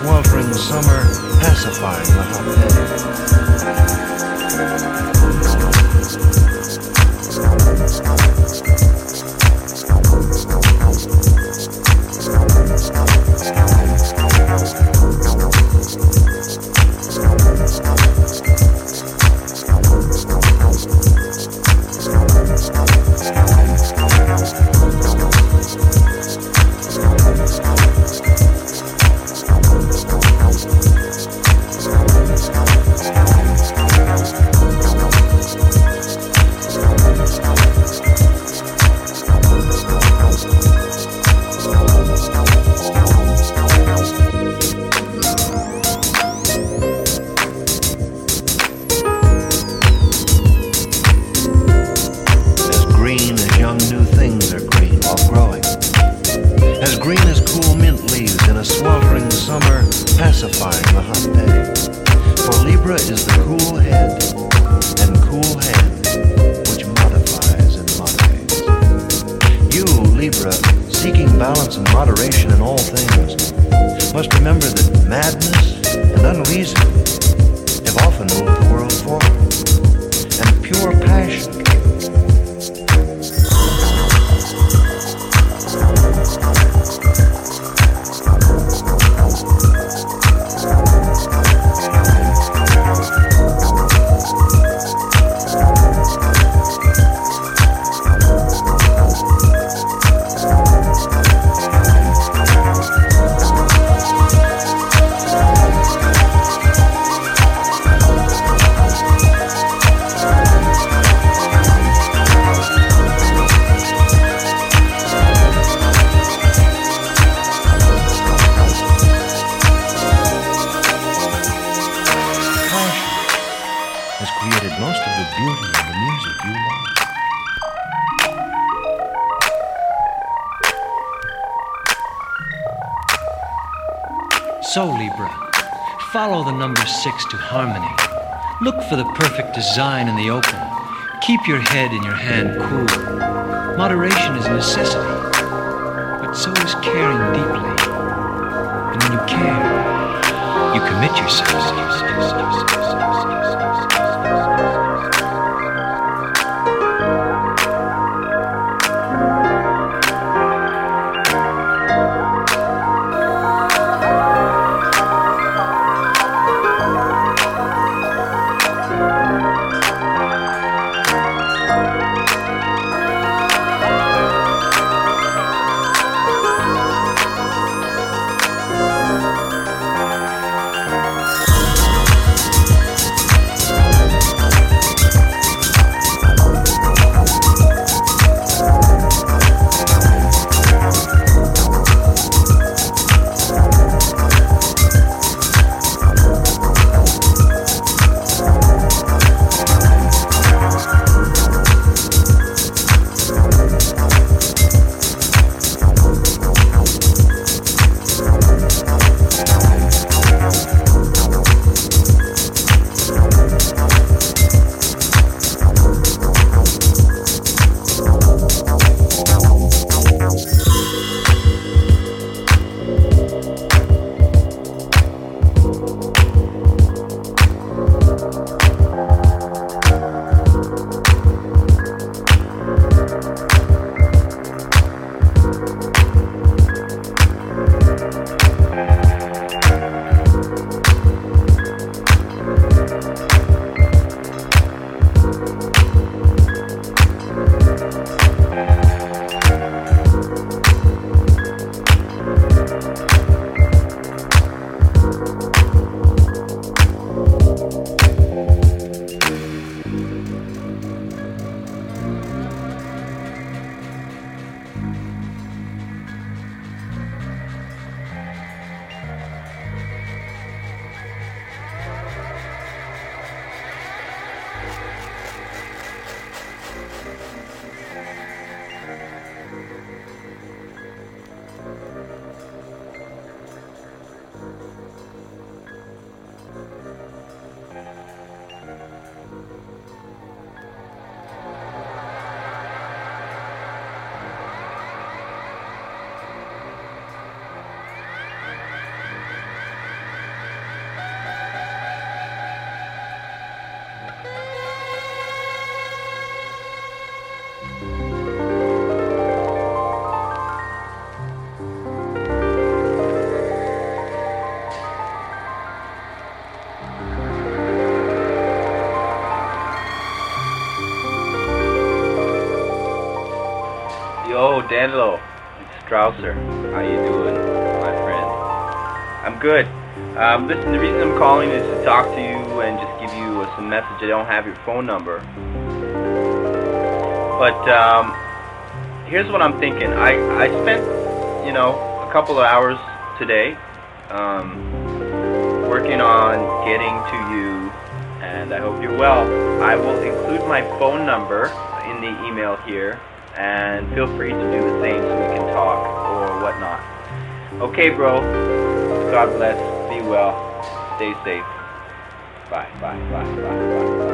sweltering summer, pacifying the hot So, Libra, follow the number 6 to harmony. Look for the perfect design in the open. Keep your head and your hand cool. Moderation is a necessity, but so is caring deeply. And when you care, you commit yourself. D'Angelo, it's Strausser. How you doing, my friend? I'm good. Listen, the reason I'm calling is to talk to you and just give you some message. I don't have your phone number. But here's what I'm thinking. I spent, a couple of hours today working on getting to you, and I hope you're well. I will include my phone number in the email here, and feel free to do the same so we can talk or whatnot. Okay, bro. God bless. Be well. Stay safe. Bye, bye, bye, bye, bye, bye.